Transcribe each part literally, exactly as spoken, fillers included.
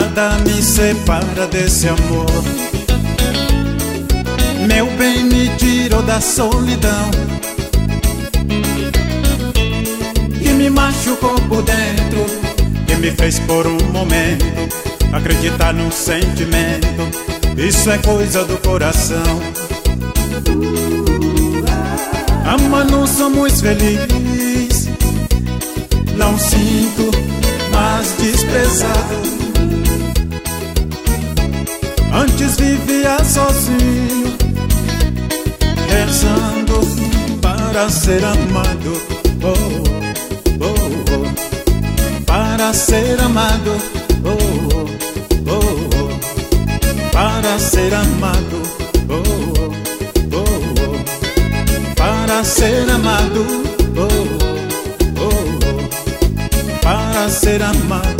Nada me separa desse amor. Meu bem me tirou da solidão que me machucou por dentro, que me fez por um momento acreditar num sentimento. Isso é coisa do coração. Amando somos felizes, não sinto mais desprezado. Antes vivia sozinho, rezando para ser amado, oh, oh, oh. Para ser amado, oh, oh, oh. Para ser amado, oh, oh, oh. Para ser amado, oh, oh, oh. Para ser amado.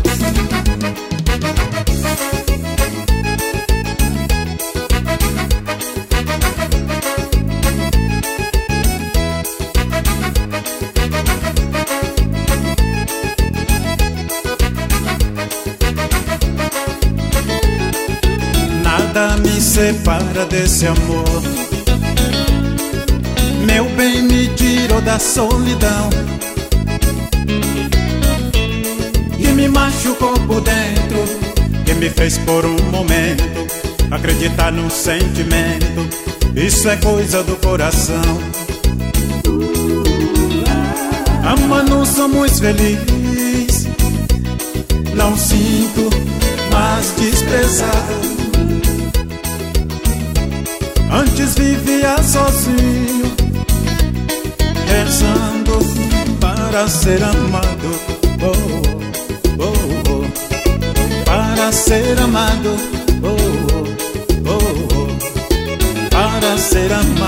Nada me separa desse amor. Meu bem me tirou da solidão que me machucou por dentro, que me fez por um momento acreditar num sentimento. Isso é coisa do coração. Amando somos felizes, não sinto mais desprezado. Antes vivia sozinho, rezando para ser amado, oh, oh, oh. Para ser amado, oh, oh, oh. Para ser amado.